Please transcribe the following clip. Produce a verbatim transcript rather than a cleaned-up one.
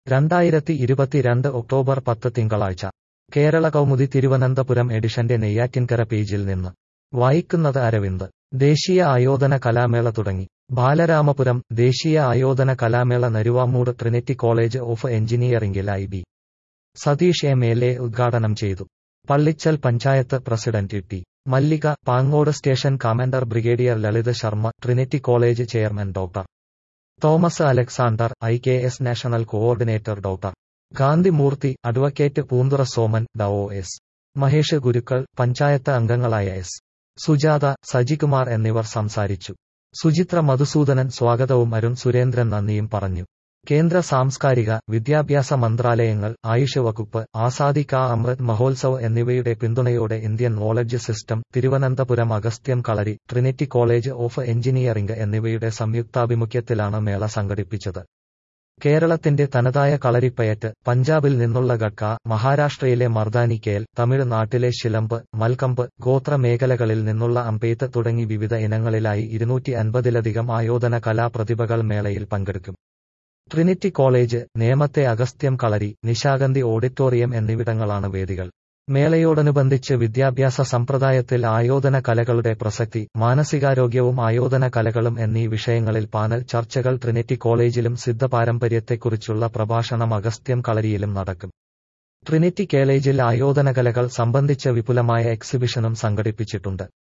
രണ്ടായിരത്തി ഇരുപത്തിരണ്ട് ഒക്ടോബർ പത്ത് തിങ്കളാഴ്ച കേരള കൗമുദി തിരുവനന്തപുരം എഡിഷന്റെ നെയ്യാറ്റിൻകര പേജിൽ നിന്ന് വായിക്കുന്നത് അരവിന്ദ്. ദേശീയ ആയോധന കലാമേള തുടങ്ങി. ബാലരാമപുരം. ദേശീയ ആയോധന കലാമേള നരുവാമൂട് ട്രിനിറ്റി കോളേജ് ഓഫ് എഞ്ചിനീയറിംഗിൽ I B Satheesh M L A ഉദ്ഘാടനം ചെയ്തു. Pallichal panchayat president T Mallika, Pangode station commander brigadier Lalit Sharma, Trinity College chairman doctor Thomas Alexander, I K S national coordinator doctor Gandhimoorthy, advocate Poonthura Soman, ഡോ എസ് മഹേഷ് ഗുരുക്കൾ, പഞ്ചായത്ത് അംഗങ്ങളായ എസ് സുജാത, സജികുമാർ എന്നിവർ സംസാരിച്ചു. സുചിത്ര മധുസൂദനൻ സ്വാഗതവും അരുൺ സുരേന്ദ്രൻ നന്ദിയും പറഞ്ഞു. കേന്ദ്ര സാംസ്കാരിക, വിദ്യാഭ്യാസ മന്ത്രാലയങ്ങൾ, ആയുഷ് വകുപ്പ്, ആസാദി കാ അമൃത് മഹോത്സവ് എന്നിവയുടെ പിന്തുണയോടെ Indian knowledge system, Thiruvananthapuram Agasthyam kalari, Trinity College of Engineering എന്നിവയുടെ സംയുക്താഭിമുഖ്യത്തിലാണ് മേള സംഘടിപ്പിച്ചത്. കേരളത്തിന്റെ തനതായ കളരിപ്പയറ്റ്, പഞ്ചാബിൽ നിന്നുള്ള ഗട്ക, മഹാരാഷ്ട്രയിലെ മർദാനിക്കേൽ, തമിഴ്നാട്ടിലെ ശിലമ്പ്, മൽക്കമ്പ്, ഗോത്ര മേഖലകളിൽ നിന്നുള്ള അമ്പെയ്ത്ത് തുടങ്ങി വിവിധ ഇനങ്ങളിലായി ഇരുന്നൂറ്റി അൻപതിലധികം ആയോധന കലാപ്രതിഭകൾ മേളയിൽ പങ്കെടുക്കും. ട്രിനിറ്റി കോളേജ്, നേമത്തെ അഗസ്ത്യം കളരി, നിശാഗന്ധി ഓഡിറ്റോറിയം എന്നിവിടങ്ങളാണ് വേദികൾ. മേളയോടനുബന്ധിച്ച് വിദ്യാഭ്യാസ സമ്പ്രദായത്തിൽ ആയോധന കലകളുടെ പ്രസക്തി, മാനസികാരോഗ്യവും ആയോധന കലകളും എന്നീ വിഷയങ്ങളിൽ പാനൽ ചർച്ചകൾ ട്രിനിറ്റി കോളേജിലും സിദ്ധപാരമ്പര്യത്തെക്കുറിച്ചുള്ള പ്രഭാഷണം അഗസ്ത്യം കളരിയിലും നടക്കും. ട്രിനിറ്റി കോളേജിൽ ആയോധന കലകൾ സംബന്ധിച്ച വിപുലമായ എക്സിബിഷനും സംഘടിപ്പിച്ചിട്ടുണ്ട്.